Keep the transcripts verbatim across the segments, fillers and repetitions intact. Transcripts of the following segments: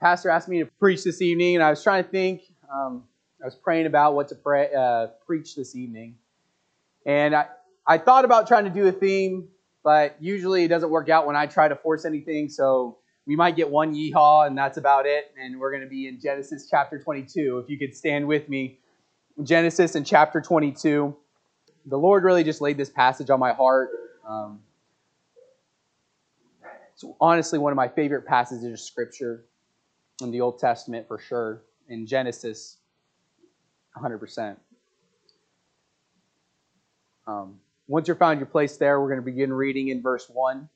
pastor asked me to preach this evening, and I was trying to think. Um, I was praying about what to pray, uh, preach this evening. And I, I thought about trying to do a theme, but usually it doesn't work out when I try to force anything. So we might get one yeehaw, and that's about it. And we're going to be in Genesis chapter twenty-two. If you could stand with me. Genesis in chapter twenty-two. The Lord really just laid this passage on my heart. Um, it's honestly one of my favorite passages of Scripture in the Old Testament for sure. In Genesis, one hundred percent. Um, once you're found your place there, we're going to begin reading in verse one.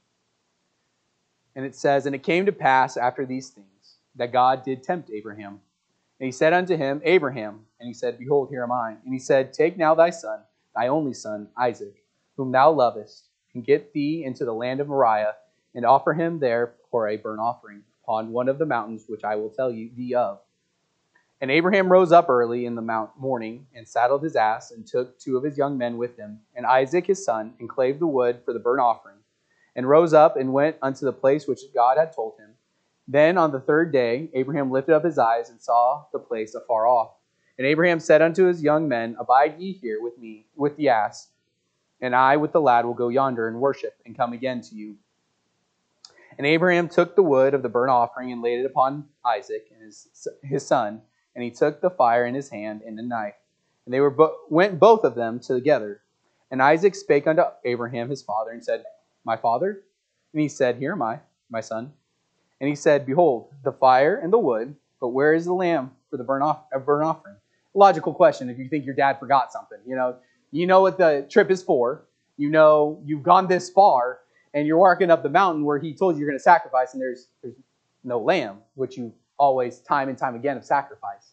And it says, "And it came to pass after these things, that God did tempt Abraham. And he said unto him, Abraham. And he said, Behold, here am I. And he said, Take now thy son, thy only son, Isaac, whom thou lovest, and get thee into the land of Moriah, and offer him there for a burnt offering upon one of the mountains which I will tell you thee of. And Abraham rose up early in the mount morning, and saddled his ass, and took two of his young men with him, and Isaac his son, and clave the wood for the burnt offering, and rose up and went unto the place which God had told him. Then on the third day Abraham lifted up his eyes, and saw the place afar off. And Abraham said unto his young men, Abide ye here with me, with the ass, and I with the lad will go yonder and worship, and come again to you. And Abraham took the wood of the burnt offering, and laid it upon Isaac and his, his son, and he took the fire in his hand and a knife. And they were bo- went both of them together. And Isaac spake unto Abraham his father, and said, My father? And he said, Here am I, my son. And he said, Behold, the fire and the wood, but where is the lamb for the burnt, off- uh, burnt offering? Logical question if you think your dad forgot something. You know, you know what the trip is for. You know you've gone this far, and you're walking up the mountain where he told you you're going to sacrifice, and there's there's no lamb, which you always, time and time again, have sacrificed.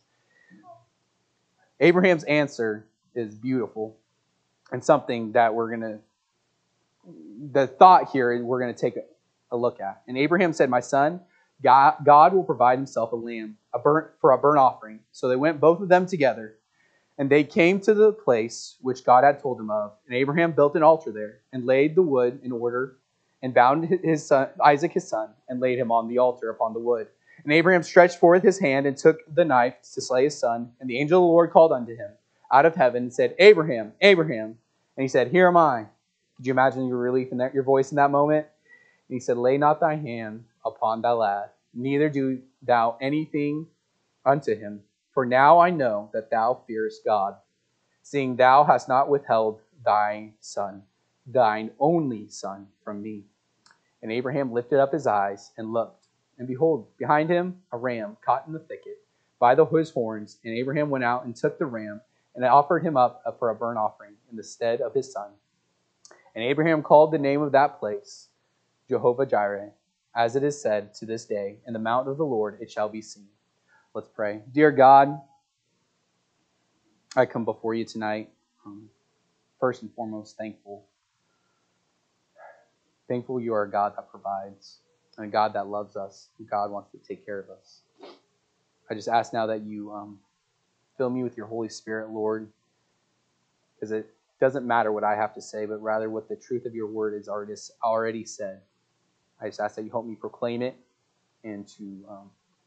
Abraham's answer is beautiful, and something that we're going to, the thought here we're going to take a, a look at. And Abraham said, My son, God, God will provide himself a lamb a burnt for a burnt offering. So they went both of them together, and they came to the place which God had told him of. And Abraham built an altar there, and laid the wood in order, and bound his son, Isaac his son, and laid him on the altar upon the wood. And Abraham stretched forth his hand, and took the knife to slay his son. And the angel of the Lord called unto him out of heaven, and said, Abraham, Abraham. And he said, Here am I. Could you imagine your relief in that, your voice in that moment? And he said, Lay not thy hand upon thy lad, neither do thou anything unto him. For now I know that thou fearest God, seeing thou hast not withheld thy son, thine only son, from me. And Abraham lifted up his eyes and looked, and behold, behind him a ram caught in the thicket by the his horns. And Abraham went out and took the ram, and offered him up for a burnt offering in the stead of his son. And Abraham called the name of that place Jehovah Jireh, as it is said to this day, In the mount of the Lord it shall be seen. Let's pray. Dear God, I come before you tonight, um, first and foremost, thankful. Thankful you are a God that provides, and a God that loves us, and God wants to take care of us. I just ask now that you um, fill me with your Holy Spirit, Lord, because it doesn't matter what I have to say, but rather what the truth of your word is already, already said. I just ask that you help me proclaim it, and to um,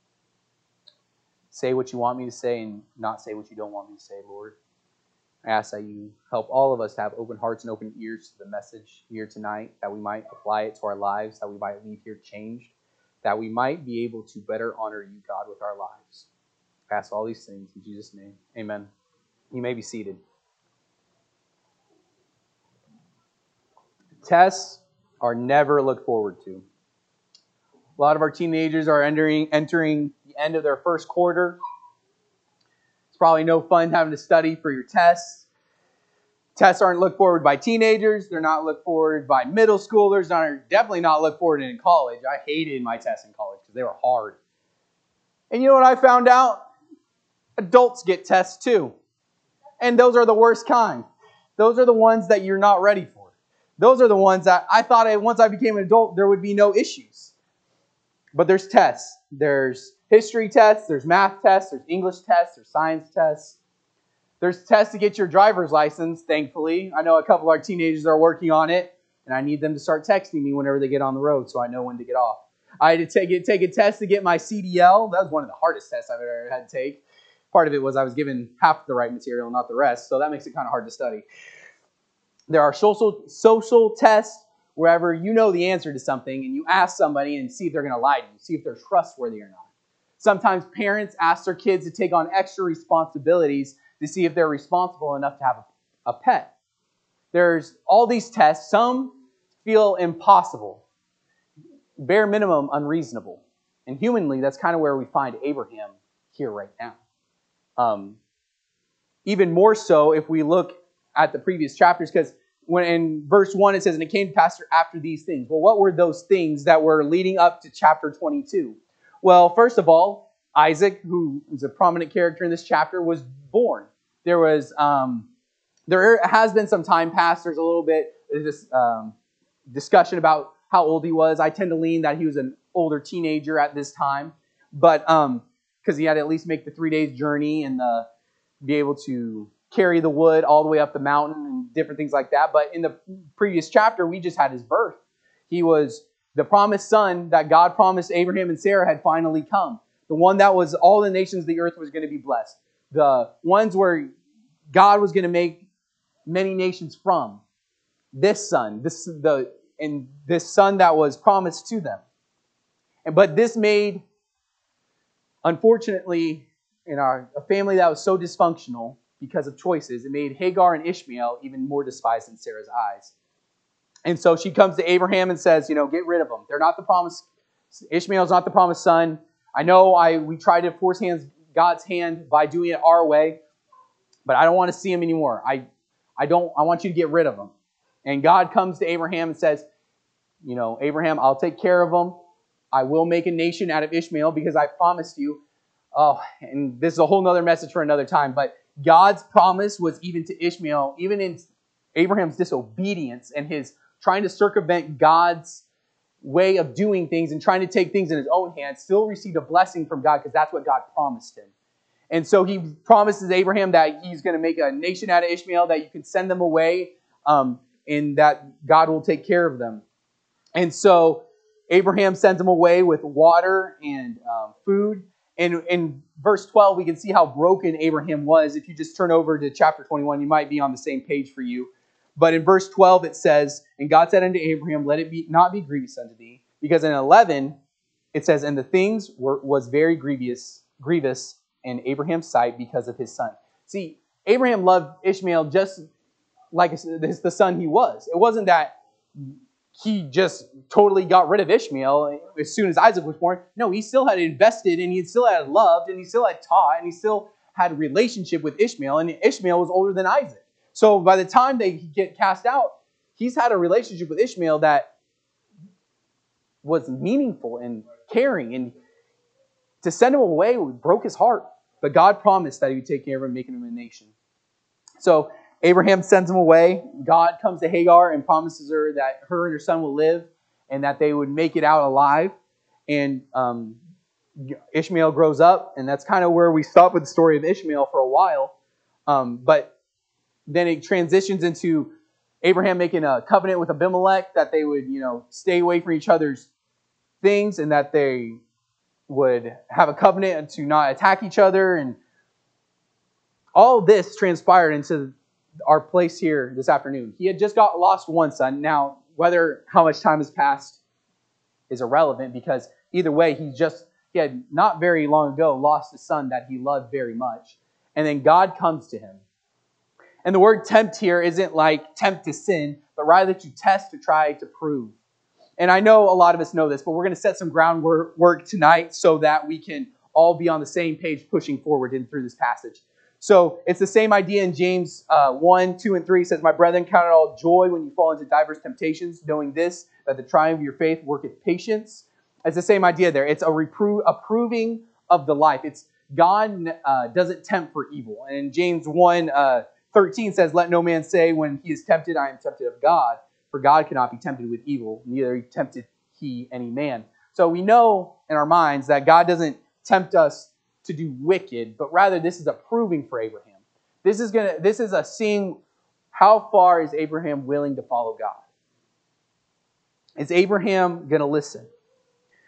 say what you want me to say and not say what you don't want me to say, Lord. I ask that you help all of us to have open hearts and open ears to the message here tonight, that we might apply it to our lives, that we might leave here changed, that we might be able to better honor you, God, with our lives. I ask all these things in Jesus' name. Amen. You may be seated. Tests are never looked forward to. A lot of our teenagers are entering, entering the end of their first quarter. It's probably no fun having to study for your tests. Tests aren't looked forward by teenagers. They're not looked forward by middle schoolers. They're definitely not looked forward in college. I hated my tests in college because they were hard. And you know what I found out? Adults get tests too. And those are the worst kind. Those are the ones that you're not ready for. Those are the ones that I thought I, once I became an adult, there would be no issues. But there's tests. There's history tests, there's math tests, there's English tests, there's science tests. There's tests to get your driver's license, thankfully. I know a couple of our teenagers are working on it, and I need them to start texting me whenever they get on the road so I know when to get off. I had to take it, take a test to get my C D L. That was one of the hardest tests I've ever had to take. Part of it was I was given half the right material, not the rest, so that makes it kind of hard to study. There are social social tests wherever you know the answer to something and you ask somebody and see if they're going to lie to you, see if they're trustworthy or not. Sometimes parents ask their kids to take on extra responsibilities to see if they're responsible enough to have a, a pet. There's all these tests. Some feel impossible, bare minimum unreasonable. And humanly, that's kind of where we find Abraham here right now. Um, even more so if we look at the previous chapters, because when in verse one it says, and it came to pass after these things. Well, what were those things that were leading up to chapter twenty-two? Well, first of all, Isaac, who is a prominent character in this chapter, was born. There was, um, there has been some time passed. There's a little bit of this um, discussion about how old he was. I tend to lean that he was an older teenager at this time, but um, because he had to at least make the three days journey and the, be able to carry the wood all the way up the mountain and different things like that. But in the previous chapter, we just had his birth. He was the promised son that God promised Abraham and Sarah had finally come. The one that was all the nations of the earth was going to be blessed. The ones where God was going to make many nations from. This son, this the and this son that was promised to them. And but this made, unfortunately, in our a family that was so dysfunctional because of choices, it made Hagar and Ishmael even more despised in Sarah's eyes. And so she comes to Abraham and says, you know, get rid of them. They're not the promised, Ishmael's not the promised son. I know I we tried to force hands, God's hand by doing it our way, but I don't want to see him anymore. I, I don't. I want you to get rid of him. And God comes to Abraham and says, you know, Abraham, I'll take care of them. I will make a nation out of Ishmael because I promised you. Oh, and this is a whole nother message for another time. But God's promise was even to Ishmael, even in Abraham's disobedience and his trying to circumvent God's way of doing things and trying to take things in his own hands, still received a blessing from God because that's what God promised him. And so he promises Abraham that he's going to make a nation out of Ishmael, that you can send them away, um, and that God will take care of them. And so Abraham sends them away with water and um, food. And in verse twelve, we can see how broken Abraham was. If you just turn over to chapter twenty-one, you might be on the same page for you. But in verse twelve, it says, and God said unto Abraham, let it be not be grievous unto thee. Because in eleven, it says, and the things were was very grievous, grievous in Abraham's sight because of his son. See, Abraham loved Ishmael just like the son he was. It wasn't that he just totally got rid of Ishmael as soon as Isaac was born. No, he still had invested, and he still had loved, and he still had taught, and he still had a relationship with Ishmael, and Ishmael was older than Isaac. So by the time they get cast out, he's had a relationship with Ishmael that was meaningful and caring, and to send him away broke his heart. But God promised that he would take care of him, making him a nation. So Abraham sends him away. God comes to Hagar and promises her that her and her son will live and that they would make it out alive. And um, Ishmael grows up, and that's kind of where we stop with the story of Ishmael for a while. Um, but then it transitions into Abraham making a covenant with Abimelech that they would, you know, stay away from each other's things and that they would have a covenant to not attack each other. And all this transpired into our place here this afternoon. He had just got lost one son. Now, whether how much time has passed is irrelevant, because either way, he just he had not very long ago lost a son that he loved very much. And then God comes to him. And the word tempt here isn't like tempt to sin, but rather to test, to try to prove. And I know a lot of us know this, but we're going to set some groundwork tonight so that we can all be on the same page pushing forward in through this passage. So it's the same idea in James uh, one, two, and three. It says, my brethren, count it all joy when you fall into diverse temptations, knowing this, that the trying of your faith worketh patience. It's the same idea there. It's a repro- approving of the life. It's God uh, doesn't tempt for evil. And in James one, uh, thirteen says, let no man say when he is tempted, I am tempted of God. For God cannot be tempted with evil, neither tempted he any man. So we know in our minds that God doesn't tempt us to do wicked, but rather this is a proving for Abraham. This is gonna. This is a seeing how far is Abraham willing to follow God. Is Abraham going to listen?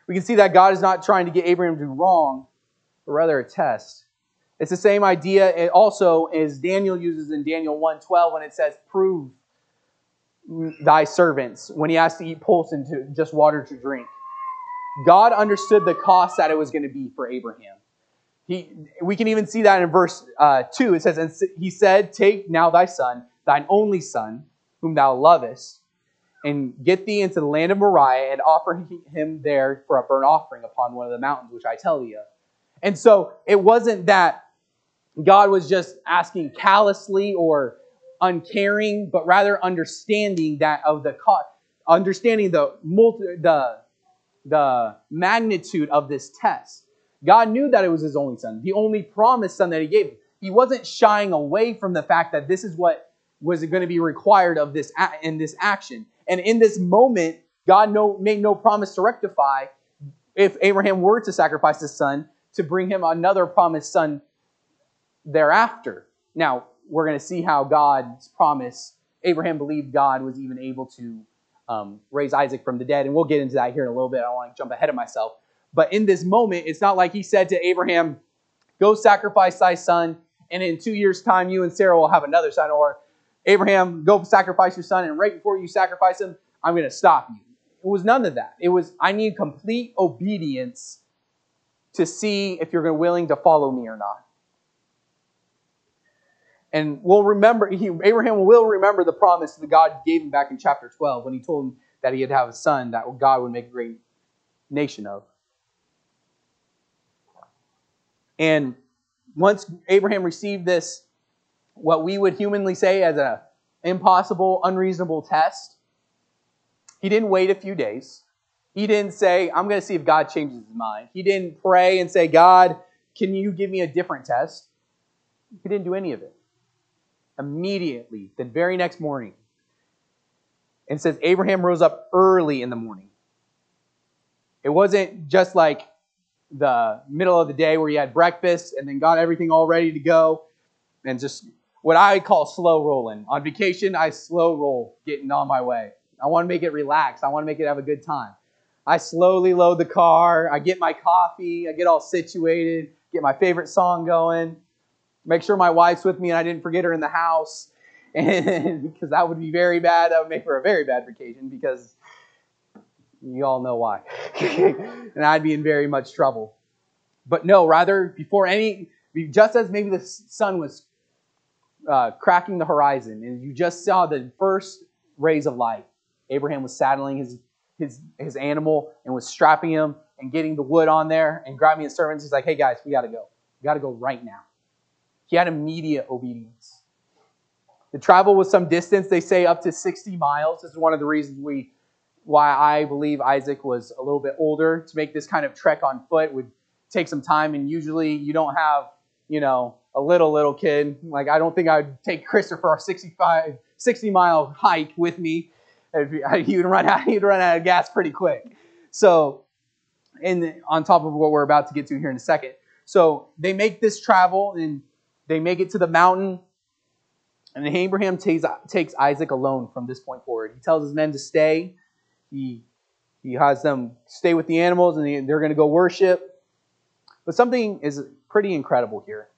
We can see that God is not trying to get Abraham to do wrong, but rather a test. It's the same idea it also as Daniel uses in Daniel one twelve when it says, prove thy servants, when he asked to eat pulse and to just water to drink. God understood the cost that it was going to be for Abraham. He, we can even see that in verse uh, two. It says, and he said, take now thy son, thine only son, whom thou lovest, and get thee into the land of Moriah, and offer him there for a burnt offering upon one of the mountains, which I tell thee of. And so it wasn't that God was just asking callously or uncaring, but rather understanding that of the understanding the multi, the the magnitude of this test. God knew that it was his only son, the only promised son that he gave him. He wasn't shying away from the fact that this is what was going to be required of this in this action. And in this moment, God no, made no promise to rectify if Abraham were to sacrifice his son to bring him another promised son thereafter. Now, we're going to see how God's promise, Abraham believed God was even able to um, raise Isaac from the dead. And we'll get into that here in a little bit. I don't want to jump ahead of myself. But in this moment, it's not like he said to Abraham, go sacrifice thy son, and in two years' time, you and Sarah will have another son. Or, Abraham, go sacrifice your son, and right before you sacrifice him, I'm going to stop you. It was none of that. It was, I need complete obedience to see if you're willing to follow me or not. And we'll remember, he, Abraham will remember the promise that God gave him back in chapter twelve when he told him that he would have a son that God would make a great nation of. And once Abraham received this, what we would humanly say as an impossible, unreasonable test, he didn't wait a few days. He didn't say, I'm going to see if God changes his mind. He didn't pray and say, God, can you give me a different test? He didn't do any of it. Immediately, the very next morning, and says Abraham rose up early in the morning. It wasn't just like the middle of the day where he had breakfast and then got everything all ready to go and just what I call slow rolling. On vacation, I slow roll getting on my way. I want to make it relaxed. I want to make it have a good time. I slowly load the car. I get my coffee. I get all situated. Get my favorite song going. Make sure my wife's with me and I didn't forget her in the house. And because that would be very bad. That would make for a very bad vacation because you all know why. And I'd be in very much trouble. But no, rather, before any, just as maybe the sun was uh, cracking the horizon and you just saw the first rays of light, Abraham was saddling his, his, his animal and was strapping him and getting the wood on there and grabbing his servants. He's like, hey guys, we got to go. We got to go right now. He had immediate obedience. The travel was some distance, they say up to sixty miles. This is one of the reasons we, why I believe Isaac was a little bit older. To make this kind of trek on foot would take some time, and usually you don't have, you know, a little, little kid. Like, I don't think I would take Christopher a sixty-five, sixty mile hike with me. He would run out, he'd run out of gas pretty quick. So, and on top of what we're about to get to here in a second. So they make this travel, and they make it to the mountain, and Abraham takes, takes Isaac alone from this point forward. He tells his men to stay. He, he has them stay with the animals, and they, they're going to go worship. But something is pretty incredible here.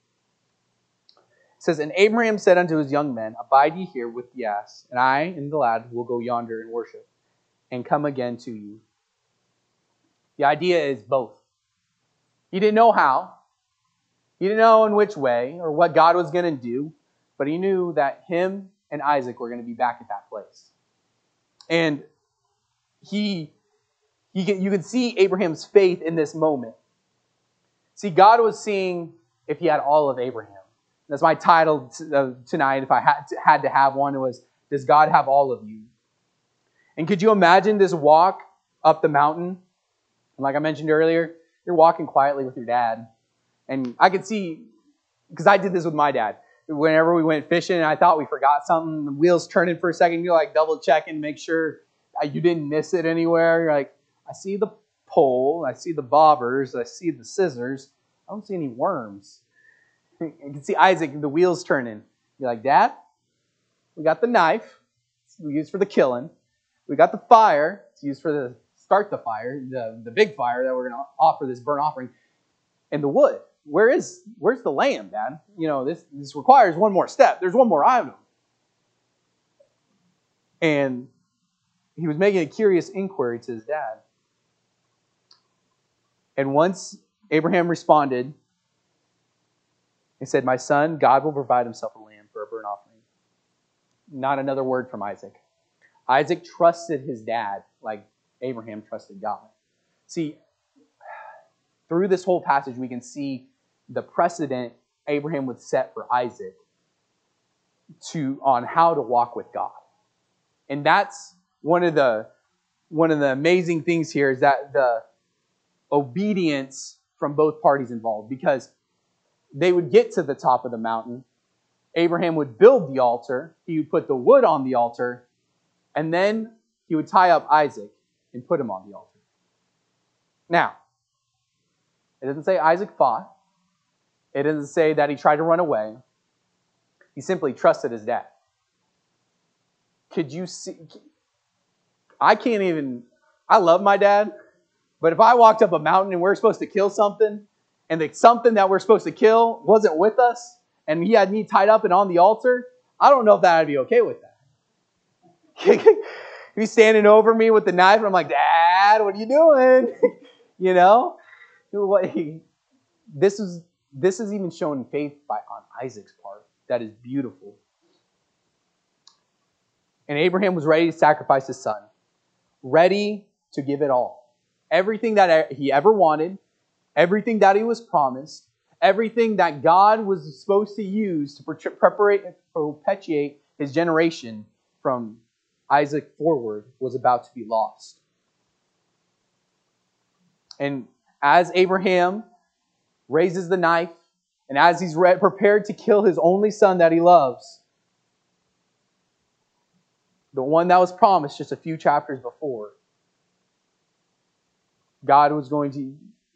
It says, and Abraham said unto his young men, abide ye here with the ass, and I and the lad will go yonder and worship, and come again to you. The idea is both. He didn't know how. He didn't know in which way or what God was going to do, but he knew that him and Isaac were going to be back at that place. And he, he you can see Abraham's faith in this moment. See, God was seeing if he had all of Abraham. That's my title tonight, if I had to, had to have one, it was, does God have all of you? And could you imagine this walk up the mountain? And like I mentioned earlier, you're walking quietly with your dad. And I could see, because I did this with my dad. Whenever we went fishing and I thought we forgot something, the wheels turning for a second, you're like double checking, make sure you didn't miss it anywhere. You're like, I see the pole, I see the bobbers, I see the scissors. I don't see any worms. You can see Isaac, the wheels turning. You're like, Dad, we got the knife. It's used for the killing. We got the fire. It's used for the start the fire, the, the big fire that we're going to offer this burnt offering, and the wood. Where is, where's the lamb, Dad? You know, this, this requires one more step. There's one more item. And he was making a curious inquiry to his dad. And once Abraham responded, he said, my son, God will provide himself a lamb for a burnt offering. Not another word from Isaac. Isaac trusted his dad like Abraham trusted God. See, through this whole passage, we can see the precedent Abraham would set for Isaac to on how to walk with God. And that's one of the one of the amazing things here is that the obedience from both parties involved, because they would get to the top of the mountain. Abraham would build the altar. He would put the wood on the altar, and then he would tie up Isaac and put him on the altar. Now, it doesn't say Isaac fought. It doesn't say that he tried to run away. He simply trusted his dad. Could you see? I can't even, I love my dad, but if I walked up a mountain and we're supposed to kill something, and the something that we're supposed to kill wasn't with us, and he had me tied up and on the altar, I don't know if that I'd be okay with that. He's standing over me with the knife, and I'm like, Dad, what are you doing? You know? This is this is even showing faith by on Isaac's part. That is beautiful. And Abraham was ready to sacrifice his son, ready to give it all. Everything that he ever wanted, everything that he was promised, everything that God was supposed to use to perpetuate his generation from Isaac forward was about to be lost. And as Abraham raises the knife, and as he's prepared to kill his only son that he loves, the one that was promised just a few chapters before, God was going to,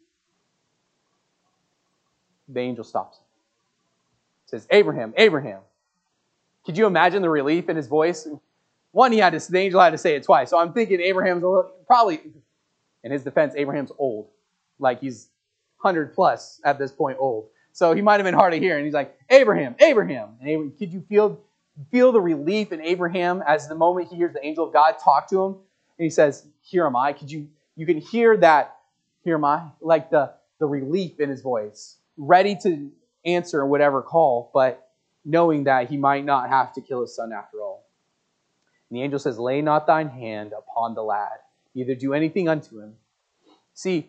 the angel stops him. Says, Abraham, Abraham. Could you imagine the relief in his voice? One, he had to, the angel had to say it twice. So I'm thinking Abraham's probably, in his defense, Abraham's old. Like he's one hundred plus at this point old. So he might have been hard of hearing. He's like, Abraham, Abraham. And Abraham, could you feel, feel the relief in Abraham as the moment he hears the angel of God talk to him? And he says, here am I. Could you, you can hear that, here am I, like the, the relief in his voice, ready to answer whatever call, but knowing that he might not have to kill his son after all. And the angel says, lay not thine hand upon the lad, neither do anything unto him. See,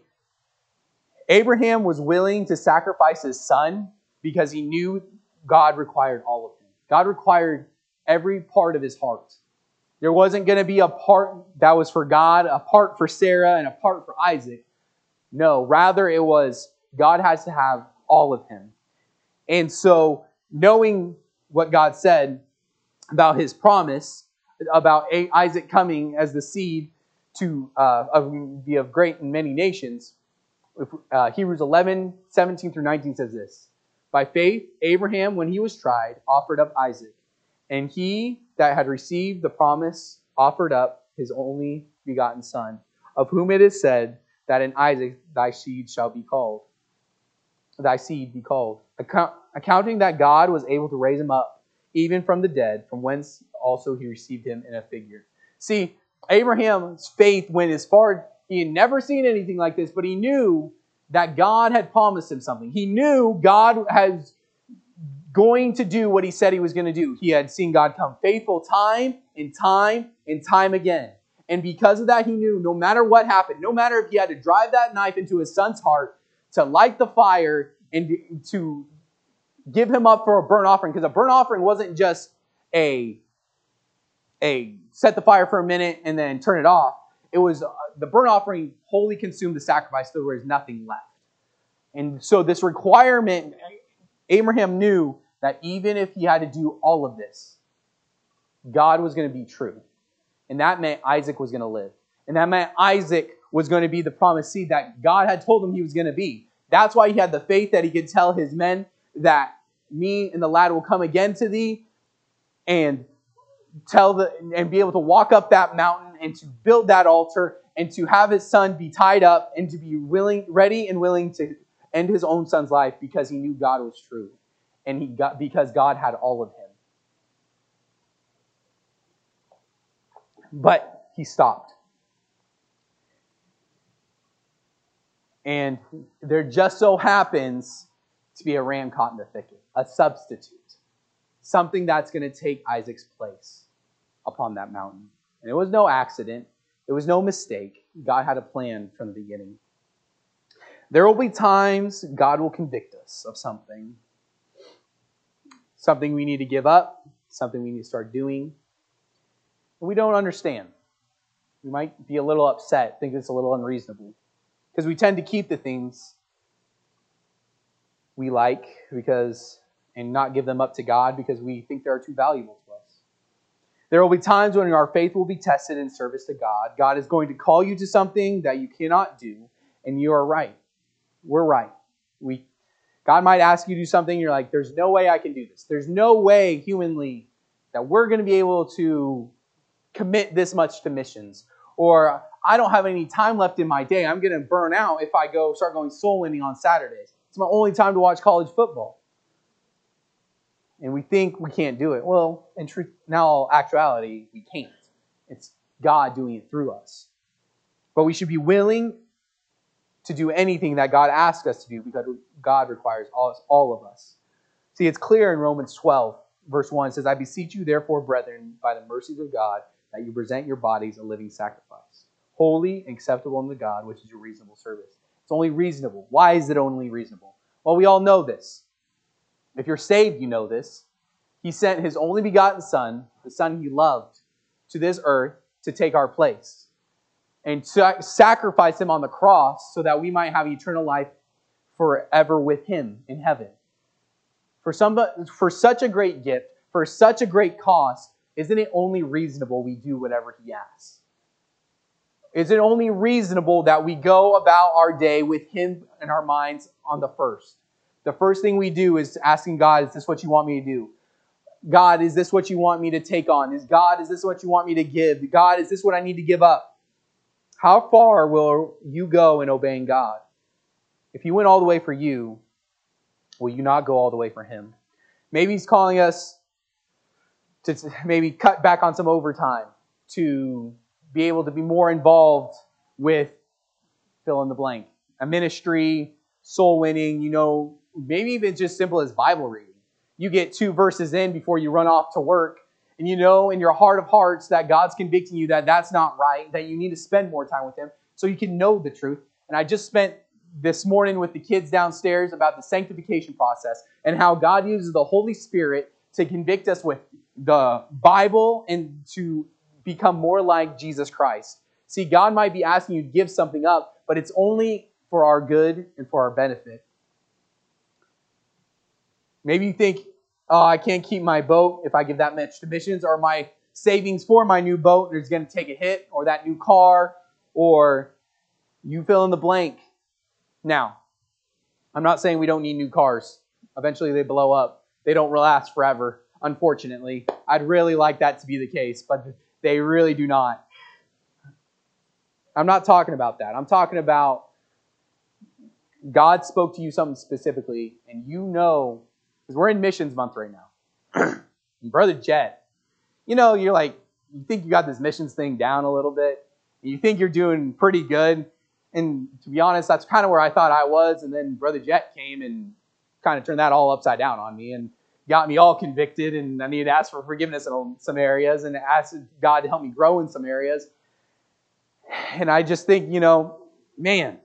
Abraham was willing to sacrifice his son because he knew God required all of him. God required every part of his heart. There wasn't going to be a part that was for God, a part for Sarah, and a part for Isaac. No, rather it was God has to have all of him. And so, knowing what God said about his promise, about Isaac coming as the seed to uh, be of great and many nations, uh, Hebrews eleven, seventeen through nineteen says this. By faith, Abraham, when he was tried, offered up Isaac. And he that had received the promise offered up his only begotten son, of whom it is said that in Isaac thy seed shall be called. Thy seed be called. Account, accounting that God was able to raise him up, even from the dead, from whence also he received him in a figure. See, Abraham's faith went as far, he had never seen anything like this, but he knew that God had promised him something. He knew God was going to do what he said he was going to do. He had seen God come faithful time and time and time again. And because of that, he knew no matter what happened, no matter if he had to drive that knife into his son's heart to light the fire and to give him up for a burnt offering, because a burnt offering wasn't just a, a set the fire for a minute and then turn it off. It was uh, the burnt offering wholly consumed the sacrifice, so there was nothing left. And so this requirement, Abraham knew that even if he had to do all of this, God was going to be true. And that meant Isaac was going to live. And that meant Isaac was going to be the promised seed that God had told him he was going to be. That's why he had the faith that he could tell his men that me and the lad will come again to thee and tell the and be able to walk up that mountain and to build that altar and to have his son be tied up and to be willing, ready and willing to end his own son's life because he knew God was true and he got because God had all of him. But he stopped. And there just so happens to be a ram caught in the thicket, a substitute, something that's going to take Isaac's place upon that mountain. And it was no accident. It was no mistake. God had a plan from the beginning. There will be times God will convict us of something. Something we need to give up, something we need to start doing. And we don't understand. We might be a little upset, think it's a little unreasonable. Because we tend to keep the things we like because and not give them up to God because we think they're too valuable to us. There will be times when our faith will be tested in service to God. God is going to call you to something that you cannot do, and you are right. We're right. We, God might ask you to do something, and you're like, there's no way I can do this. There's no way humanly that we're going to be able to commit this much to missions. Or I don't have any time left in my day. I'm going to burn out if I go start going soul winning on Saturdays. It's my only time to watch college football. And we think we can't do it. Well, in truth, now actuality, we can't. It's God doing it through us. But we should be willing to do anything that God asks us to do because God requires all, all of us. See, it's clear in Romans twelve, verse one, it says, I beseech you, therefore, brethren, by the mercies of God, that you present your bodies a living sacrifice, holy and acceptable unto God, which is your reasonable service. It's only reasonable. Why is it only reasonable? Well, we all know this. If you're saved, you know this. He sent his only begotten Son, the Son he loved, to this earth to take our place and to sacrifice him on the cross so that we might have eternal life forever with him in heaven. For some, for such a great gift, for such a great cost, isn't it only reasonable we do whatever he asks? Is it only reasonable that we go about our day with him in our minds on the first? The first thing we do is asking God, is this what you want me to do? God, is this what you want me to take on? Is God, is this what you want me to give? God, is this what I need to give up? How far will you go in obeying God? If he went all the way for you, will you not go all the way for him? Maybe he's calling us to maybe cut back on some overtime, to be able to be more involved with fill in the blank, a ministry, soul winning, you know, maybe even just simple as Bible reading. You get two verses in before you run off to work, and you know in your heart of hearts that God's convicting you that that's not right, that you need to spend more time with him so you can know the truth. And I just spent this morning with the kids downstairs about the sanctification process and how God uses the Holy Spirit to convict us with the Bible and to become more like Jesus Christ. See, God might be asking you to give something up, but it's only for our good and for our benefit. Maybe you think, oh, I can't keep my boat if I give that much to missions, or my savings for my new boat is going to take a hit, or that new car, or you fill in the blank. Now, I'm not saying we don't need new cars. Eventually they blow up. They don't last forever, unfortunately. I'd really like that to be the case, but they really do not. I'm not talking about that. I'm talking about God spoke to you something specifically, and you know, because we're in missions month right now. Brother Jet, you know, you're like, you think you got this missions thing down a little bit, and you think you're doing pretty good. And to be honest, that's kind of where I thought I was. And then Brother Jet came and kind of turned that all upside down on me and got me all convicted. And I needed to ask for forgiveness in some areas and ask God to help me grow in some areas. And I just think, you know, man,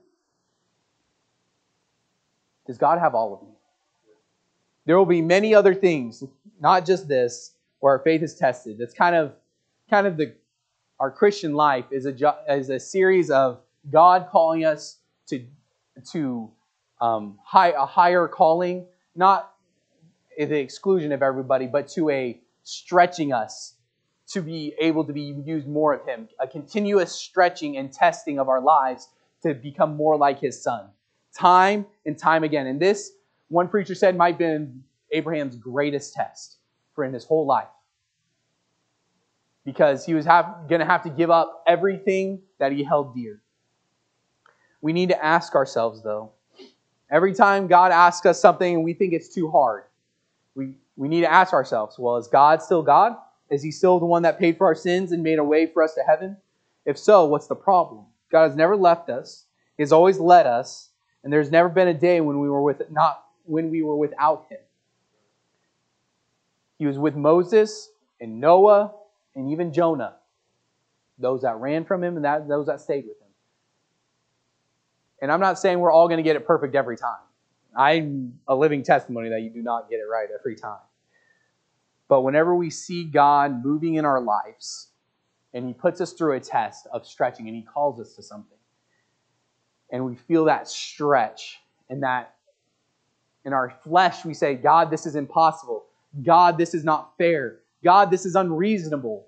does God have all of me? There will be many other things, not just this, where our faith is tested. That's kind of, kind of the our Christian life is a is a series of God calling us to to um, high, a higher calling, not at the exclusion of everybody, but to a stretching us to be able to be used more of Him, a continuous stretching and testing of our lives to become more like His Son, time and time again. And this, one preacher said, might have been Abraham's greatest test for in his whole life. because he was going to have to give up everything that he held dear. We need to ask ourselves, though, every time God asks us something and we think it's too hard, we, we need to ask ourselves, well, is God still God? Is he still the one that paid for our sins and made a way for us to heaven? If so, what's the problem? God has never left us. He has always led us. And there's never been a day when we were with not when we were without him. He was with Moses and Noah and even Jonah. Those that ran from him and that, those that stayed with him. And I'm not saying we're all going to get it perfect every time. I'm a living testimony that you do not get it right every time. But whenever we see God moving in our lives, and he puts us through a test of stretching, and he calls us to something, and we feel that stretch, and that in our flesh we say, God, this is impossible. God, this is not fair. God, this is unreasonable.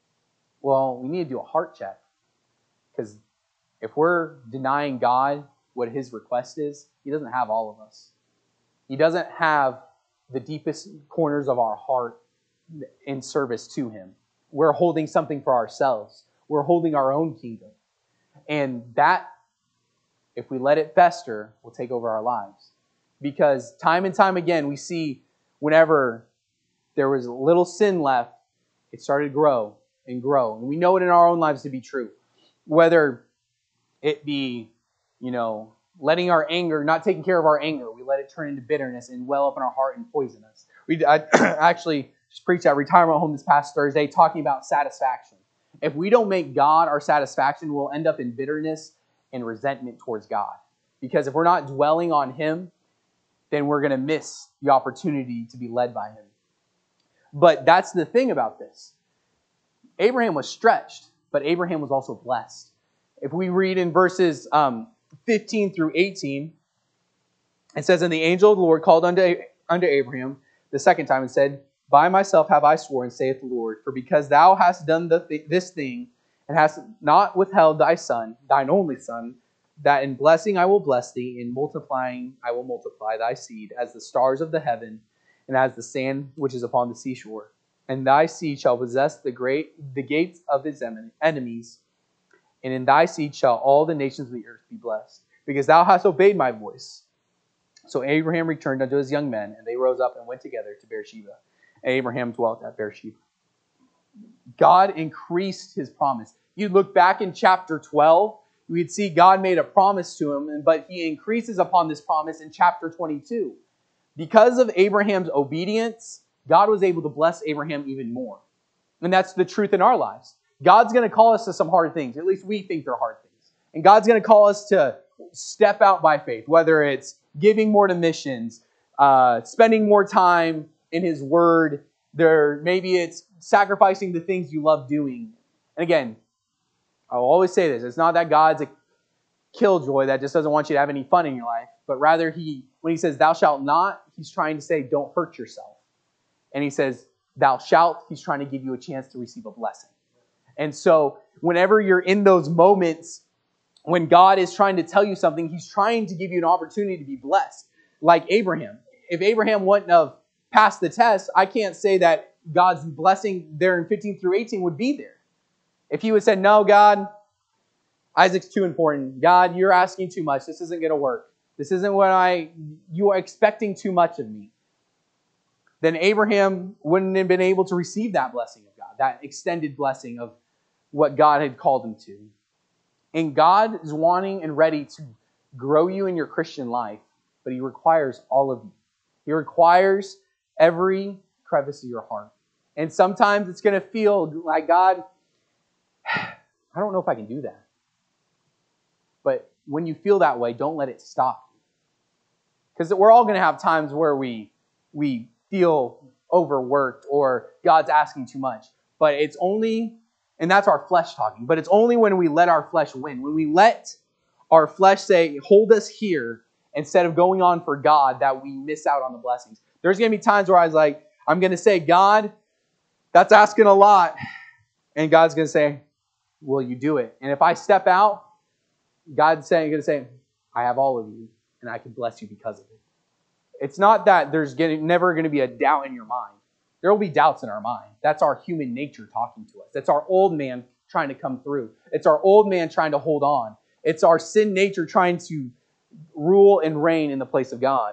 Well, we need to do a heart check. Because if we're denying God what his request is, he doesn't have all of us. He doesn't have the deepest corners of our heart in service to him. We're holding something for ourselves. We're holding our own kingdom. And that, if we let it fester, will take over our lives. Because time and time again, we see whenever there was a little sin left, it started to grow and grow. And we know it in our own lives to be true. Whether it be, you know, letting our anger, not taking care of our anger, we let it turn into bitterness and well up in our heart and poison us. We I actually just preached at retirement home this past Thursday talking about satisfaction. If we don't make God our satisfaction, we'll end up in bitterness and resentment towards God. Because if we're not dwelling on him, then we're going to miss the opportunity to be led by him. But that's the thing about this. Abraham was stretched, but Abraham was also blessed. If we read in verses um, fifteen through eighteen, it says, And the angel of the Lord called unto, unto Abraham the second time and said, By myself have I sworn, saith the Lord, for because thou hast done the th- this thing, and hast not withheld thy son, thine only son, that in blessing I will bless thee, in multiplying I will multiply thy seed, as the stars of the heaven, and as the sand which is upon the seashore. And thy seed shall possess the great the gates of his enemies, and in thy seed shall all the nations of the earth be blessed, because thou hast obeyed my voice. So Abraham returned unto his young men, and they rose up and went together to Beersheba. And Abraham dwelt at Beersheba. God increased his promise. You look back in chapter twelve, we'd see God made a promise to him, but he increases upon this promise in chapter twenty-two. Because of Abraham's obedience, God was able to bless Abraham even more. And that's the truth in our lives. God's going to call us to some hard things. At least we think they're hard things. And God's going to call us to step out by faith, whether it's giving more to missions, uh, spending more time in his word. There, maybe it's sacrificing the things you love doing. And again, I'll always say this. It's not that God's a killjoy that just doesn't want you to have any fun in your life, but rather he, when he says, thou shalt not, he's trying to say, don't hurt yourself. And he says, thou shalt, he's trying to give you a chance to receive a blessing. And so whenever you're in those moments when God is trying to tell you something, he's trying to give you an opportunity to be blessed. Like Abraham. If Abraham wouldn't have passed the test, I can't say that God's blessing there in fifteen through eighteen would be there. If he would have said, no, God, Isaac's too important. God, you're asking too much. This isn't going to work. This isn't what I, you are expecting too much of me. Then Abraham wouldn't have been able to receive that blessing of God, that extended blessing of what God had called him to. And God is wanting and ready to grow you in your Christian life, but he requires all of you. He requires every crevice of your heart. And sometimes it's going to feel like, God, I don't know if I can do that. But when you feel that way, don't let it stop you. Because we're all going to have times where we we feel overworked or God's asking too much. But it's only, and that's our flesh talking, but it's only when we let our flesh win. When we let our flesh say, hold us here, instead of going on for God, that we miss out on the blessings. There's going to be times where I was like, I'm going to say, God, that's asking a lot. And God's going to say, will you do it? And if I step out, God's saying, going to say, I have all of you, and I can bless you because of it. It's not that there's getting, never going to be a doubt in your mind. There will be doubts in our mind. That's our human nature talking to us. That's our old man trying to come through. It's our old man trying to hold on. It's our sin nature trying to rule and reign in the place of God.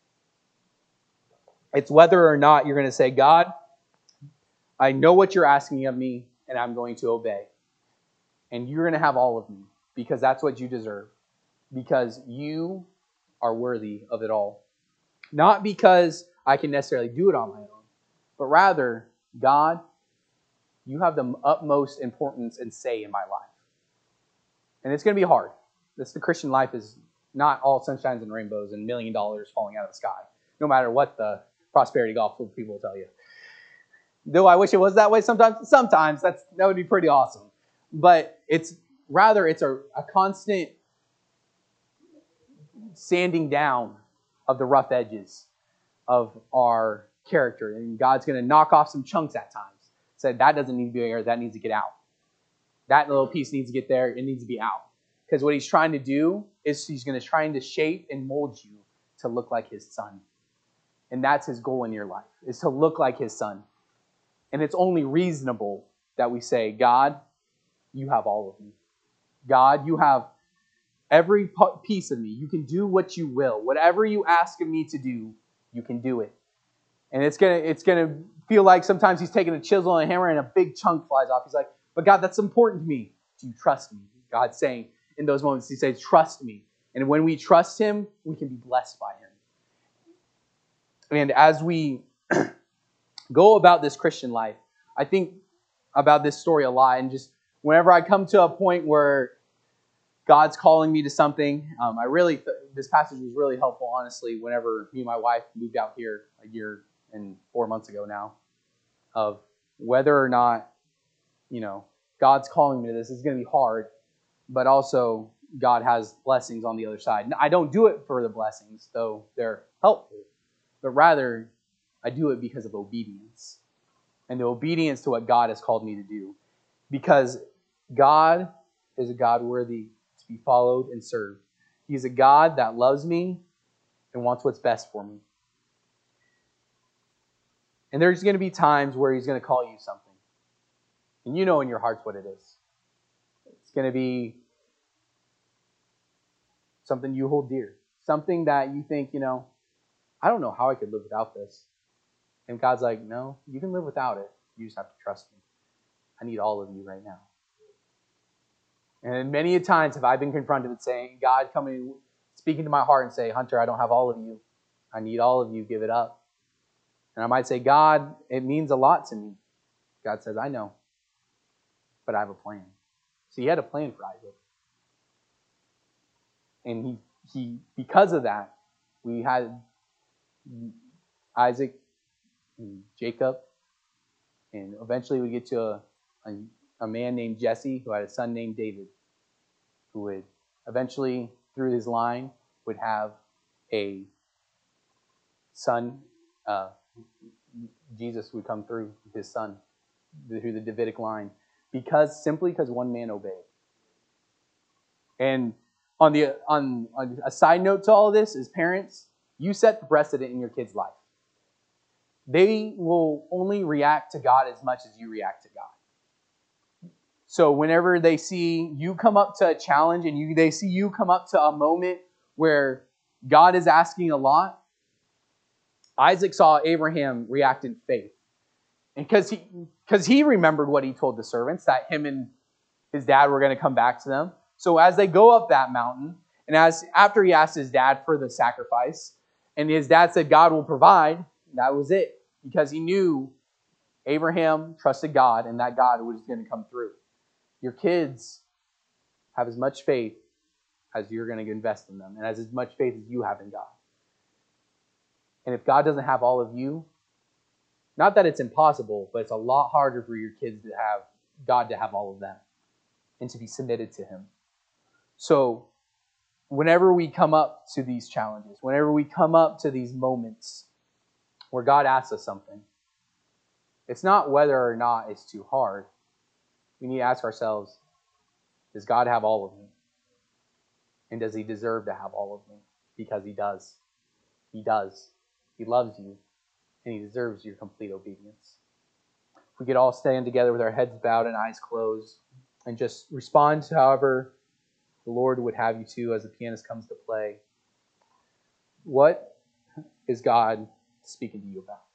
It's whether or not you're going to say, God, I know what you're asking of me, and I'm going to obey. And you're going to have all of me, because that's what you deserve. Because you are worthy of it all. Not because I can necessarily do it on my own, but rather, God, you have the utmost importance and say in my life. And it's going to be hard. This, the Christian life is not all sunshines and rainbows and million dollars falling out of the sky, no matter what the prosperity gospel people will tell you. Though I wish it was that way sometimes. Sometimes that's that would be pretty awesome. But it's rather it's a, a constant sanding down of the rough edges of our character. And God's going to knock off some chunks at times. Said that doesn't need to be there, that needs to get out. That little piece needs to get there, it needs to be out. Because what he's trying to do is he's going to try to shape and mold you to look like his son. And that's his goal in your life, is to look like his son. And it's only reasonable that we say, God, you have all of me. God, you have every piece of me. You can do what you will. Whatever you ask of me to do, you can do it. And it's gonna it's gonna feel like sometimes he's taking a chisel and a hammer and a big chunk flies off. He's like, but God, that's important to me. Do you trust me? God's saying in those moments, he says, trust me. And when we trust him, we can be blessed by him. And as we go about this Christian life, I think about this story a lot. And just whenever I come to a point where God's calling me to something, um, I really, th- this passage was really helpful, honestly, whenever me and my wife moved out here a year and four months ago now, of whether or not, you know, God's calling me to this. It's going to be hard, but also God has blessings on the other side. I don't do it for the blessings, though they're helpful, but rather I do it because of obedience and the obedience to what God has called me to do. Because God is a God worthy to be followed and served. He's a God that loves me and wants what's best for me. And there's going to be times where he's going to call you something. And you know in your hearts what it is. It's going to be something you hold dear. Something that you think, you know, I don't know how I could live without this. And God's like, no, you can live without it. You just have to trust me. I need all of you right now. And many a times have I been confronted with saying, God coming, speaking to my heart and say, Hunter, I don't have all of you. I need all of you. Give it up. And I might say, God, it means a lot to me. God says, I know, but I have a plan. So he had a plan for Isaac. And he, he, because of that, we had Isaac and Jacob, and eventually we get to a, a, a man named Jesse who had a son named David, who would eventually, through his line, would have a son. Uh, Jesus would come through his son, through the Davidic line, because simply because one man obeyed. And on the on, on a side note to all of this, as parents, you set the precedent in your kid's life. They will only react to God as much as you react to God. So whenever they see you come up to a challenge and you they see you come up to a moment where God is asking a lot, Isaac saw Abraham react in faith. And because he, because he remembered what he told the servants, that him and his dad were going to come back to them. So as they go up that mountain, and as after he asked his dad for the sacrifice, and his dad said, God will provide, that was it. Because he knew Abraham trusted God, and that God was going to come through. Your kids have as much faith as you're going to invest in them, and as, as much faith as you have in God. And if God doesn't have all of you, not that it's impossible, but it's a lot harder for your kids to have God to have all of them and to be submitted to him. So whenever we come up to these challenges, whenever we come up to these moments where God asks us something, it's not whether or not it's too hard. We need to ask ourselves, does God have all of me? And does he deserve to have all of me? Because he does. He does. He loves you. and he deserves your complete obedience. If we could all stand together with our heads bowed and eyes closed and just respond to however the Lord would have you to as the pianist comes to play. What is God speaking to you about?